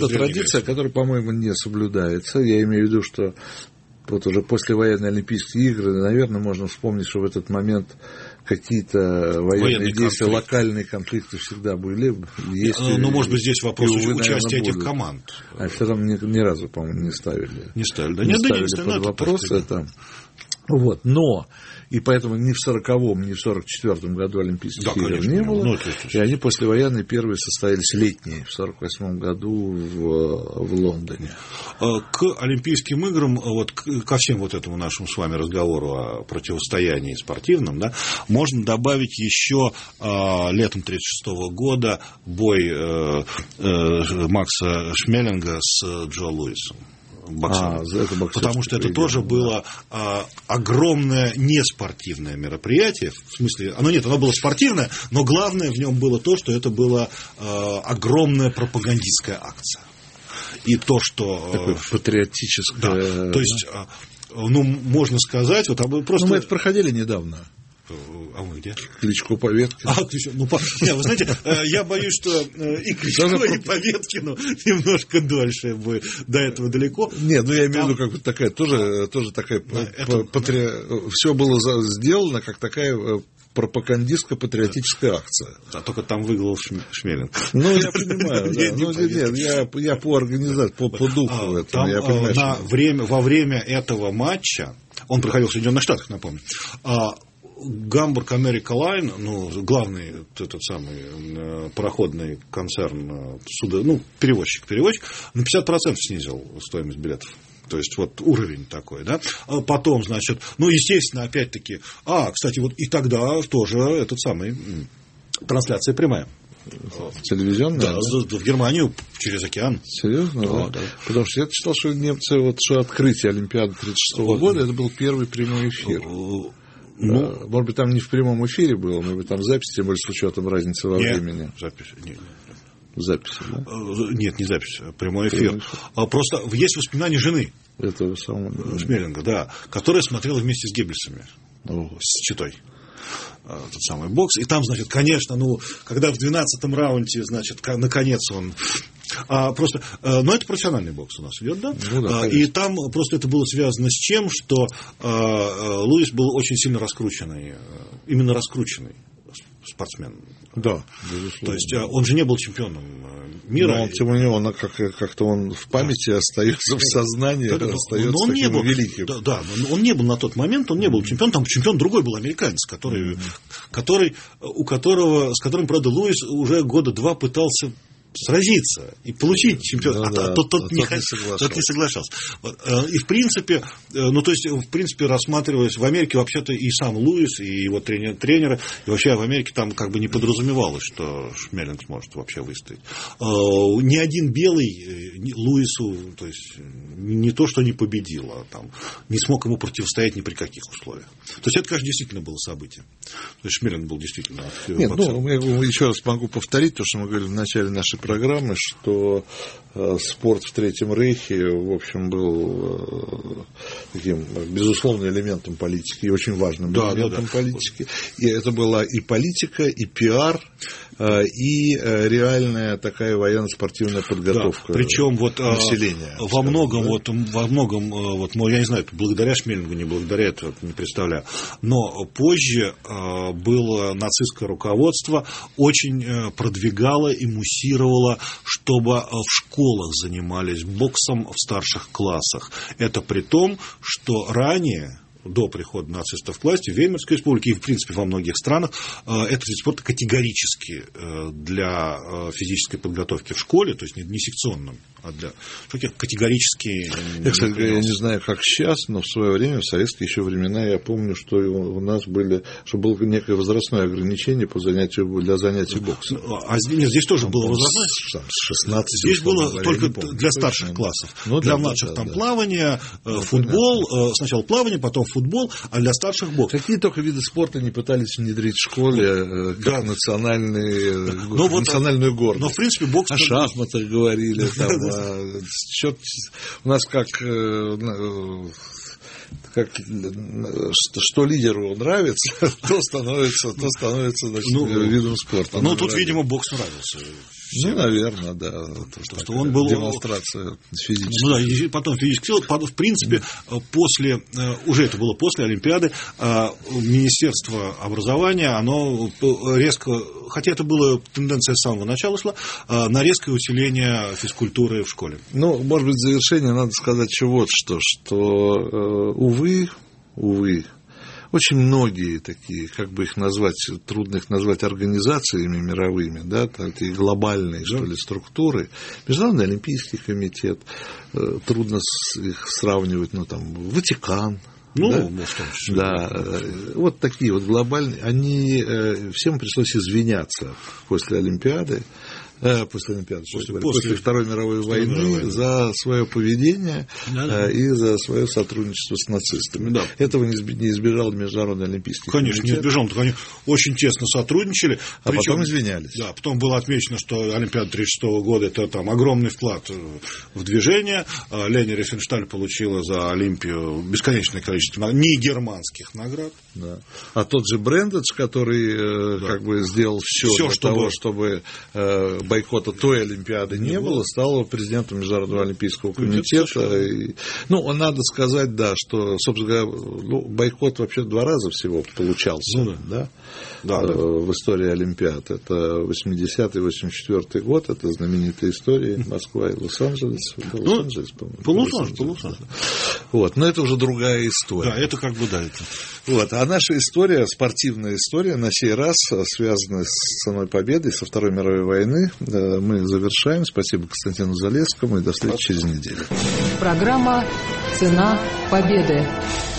это традиция, которая, по-моему, не соблюдается. Я имею в виду, что вот уже послевоенные Олимпийские игры, наверное, можно вспомнить, что в этот момент какие-то военные Военный действия, конфликт. локальные конфликты всегда были. Есть, ну, может быть, здесь вопрос увы, участия этих будут. команд. А все равно ни, ни разу, по-моему, не ставили. Не ставили, да? Не Нет, да, ставили не ставили, под ну, вопрос это. это. Вот, но, и поэтому ни в сороковом, ни в сорок четвёртом году Олимпийских Да, игр конечно, не не было. было. Ну, это, это, и они послевоенные первые состоялись летние, в сорок восьмом году в, в Лондоне. К Олимпийским играм, вот ко всем вот этому нашему с вами разговору о противостоянии спортивном, да, можно добавить еще э, летом тридцать шестого года бой э, э, Макса Шмелинга с Джо Луисом. А, потому что это тоже да. было а, огромное неспортивное мероприятие. В смысле, оно нет, оно было спортивное, но главное в нем было то, что это была а, огромная пропагандистская акция. И то, что... Такое патриотическое... Да, то есть, ну, можно сказать... Вот, просто... Ну, мы это проходили недавно. А мы где? Кличко Поветкину. А, Кличко, ну, по... не, вы знаете, я боюсь, что и Кличко, и Поветкину немножко дольше будет, до этого далеко. Нет, ну, я имею в виду, как бы такая, тоже, тоже такая, патри... все было сделано, как такая пропагандистско-патриотическая акция. А только там выиграл Шмелинг. Ну, я понимаю, да. Ну, нет, я, я по организации, по, по духу а, там, я понимаю, на что... время, во время этого матча, он проходил в Соединенных Штатах, напомню, Гамбург Америка Лайн, ну, главный этот самый пароходный концерн, суда, ну, перевозчик, перевозчик, на пятьдесят процентов снизил стоимость билетов. То есть, вот уровень такой, да. Потом, значит, ну, естественно, опять-таки, а, кстати, вот и тогда тоже этот самый, трансляция прямая. Телевизионная? Да, да, в Германию через океан. Серьезно? Да, да? да. Потому что я читал, что немцы, вот, что открытие Олимпиады тридцать шестого вот. года, это был первый прямой эфир. Ну, может быть, там не в прямом эфире было, может быть, там запись, тем более с учетом разницы во нет, времени. Запись, нет. Запись, да? Нет, не запись, а прямой эфир. Прямой эфир. Просто есть воспоминания жены этого самого Шмелинга, да, которая смотрела вместе с Геббельсами, О. с читой. Тот самый бокс. И там, значит, конечно, ну, когда в двенадцатом раунде, значит, наконец он... А, просто, но это профессиональный бокс у нас идет, да? Ну, да, и там просто это было связано с чем, что а, Луис был очень сильно раскрученный, именно раскрученный спортсмен. Да, безусловно. То есть он же не был чемпионом мира. Но он, тем не менее, он как, как-то он в памяти да. остается, в сознании да, да, остается он таким не был, великим. Да, да, он не был на тот момент, он не был чемпион, там чемпион другой был американец, который, mm-hmm. который, у которого, с которым, правда, Луис уже года два пытался сразиться и получить чемпионство, ну, а да, тот, тот, тот, не, не тот не соглашался. И в принципе, ну то есть, в принципе, рассматривалось в Америке вообще-то и сам Луис, и его тренер, тренеры, и вообще в Америке там как бы не подразумевалось, что Шмелинг сможет вообще выстоять. Ни один белый Луису, то есть, не то, что не победил, а там не смог ему противостоять ни при каких условиях. То есть, это, конечно, действительно было событие. То есть, Шмелинг был действительно... Нет, ну, я еще раз могу повторить то, что мы говорили в начале нашей программы, что э, спорт в Третьем Рейхе, в общем, был э, таким безусловным элементом политики и очень важным да, элементом да, да. политики. И это была и политика, и пиар, э, и э, реальная такая военно-спортивная подготовка да, причем вот, населения. Во скажем, многом, да? вот, во многом вот, я не знаю, благодаря Шмелингу, не благодаря, это не представляю, но позже э, было нацистское руководство очень э, продвигало и муссировало, чтобы в школах занимались боксом в старших классах. Это при том, что ранее, до прихода нацистов к власти, в Веймарской республике и, в принципе, во многих странах, этот вид спорта категорически для физической подготовки в школе, то есть не секционным, а для категорически... Я, кстати говоря, я не знаю, как сейчас, но в свое время, в советские еще времена, я помню, что у нас были, что было некое возрастное ограничение по занятию, для занятий боксом. А здесь, здесь тоже там, было возрастное? С шестнадцати. Здесь было говоря, только помню, для старших точно, классов. Ну, для да, младших да, там да. плавание, ну, футбол, понятно. Сначала плавание, потом футбол, а для старших бокс. Какие только виды спорта не пытались внедрить в школе, как да. национальные, но национальную вот, гордость. Но, в принципе, бокс... О шахматах говорили, там, о, счет, у нас как... как, что, что лидеру нравится, то становится, то становится значит, ну, видом спорта. Ну, тут, видимо, бокс нравился Ну, наверное, да. То, что он был... Демонстрация физической. Ну, да, и потом физической силы. В принципе, после, уже это было после Олимпиады, Министерство образования, оно резко, хотя это была тенденция с самого начала шла, на резкое усиление физкультуры в школе. Ну, может быть, в завершение надо сказать еще вот что, что, увы, увы, очень многие такие, как бы их назвать, трудно их назвать организациями мировыми, да, такие глобальные, что ли, структуры. Международный олимпийский комитет, трудно их сравнивать, ну, там, Ватикан. Ну, да, может, в том числе. Да, вот такие вот глобальные, они, всем пришлось извиняться после Олимпиады. После Олимпиады, после, после, после Второй мировой войны, мировой. За свое поведение, да, да. И за свое сотрудничество с нацистами. Да. Этого не избежал Международный олимпийский Конечно, комитет. не избежал, только они очень тесно сотрудничали. А причем, потом извинялись. Да, потом было отмечено, что Олимпиада тысяча девятьсот тридцать шестого года это там огромный вклад в движение. Лени Рифеншталь получила за Олимпию бесконечное количество не германских наград. Да. А тот же Брендедж, который, да, как бы сделал все, все для чтобы... того, чтобы бойкота той Олимпиады не, не было, было, стал президентом Международного олимпийского комитета. И, ну, надо сказать, да, что, собственно говоря, ну, бойкот вообще два раза всего получался, ну, да, да, да, в истории Олимпиад. Это восьмидесятый восемьдесят четвёртый год, это знаменитая история Москва и Лос-Анджелес. Ну, Лос-Анджелес, по-моему. Лос-Анджелес, Лос-Анджелес. Вот, но это уже другая история. Да, это как бы, да, это... Вот, а наша история, спортивная история, на сей раз связана с ценой победы, со Второй мировой войны. Мы завершаем. Спасибо Константину Залесскому и до встречи через неделю. Программа «Цена победы».